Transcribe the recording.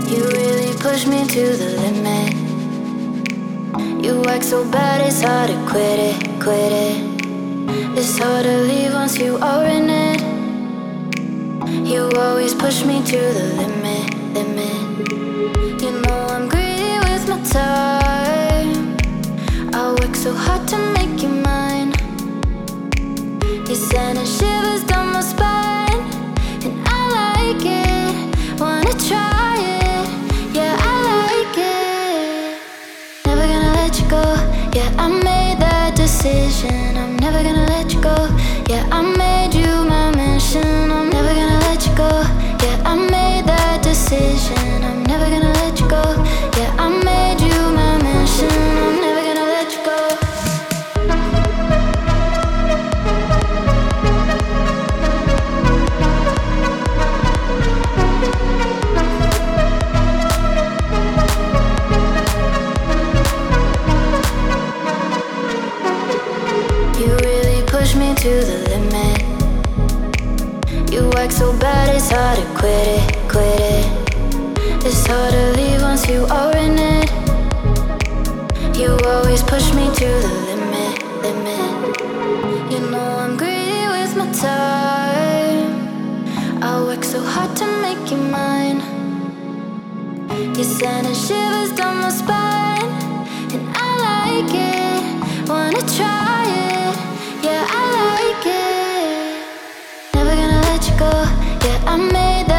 You really push me to the limit. You act so bad, it's hard to quit it, quit it. It's hard to leave once you are in it. You always push me to the limit, limit. You know I'm greedy with my time. I work so hard to make you mine. You're sending shivers down my spine, and I like it, wanna try it, yeah I like it. Never gonna let you go, yeah I made that decision. I'm never gonna let you go, yeah I made you my mission. I'm never gonna let you go, yeah I made that decision. I'm never gonna let you go, yeah I made you my mission. I'm never gonna let you go. You really push me to the limit. You act so bad, it's hard to quit it, quit it. It's hard to leave once you are in it. You always push me to the limit, limit. You know I'm greedy with my time. I work so hard to make you mine. You're sending shivers down my spine, and I like it, wanna try it, yeah I like it. Never gonna let you go, yeah I made that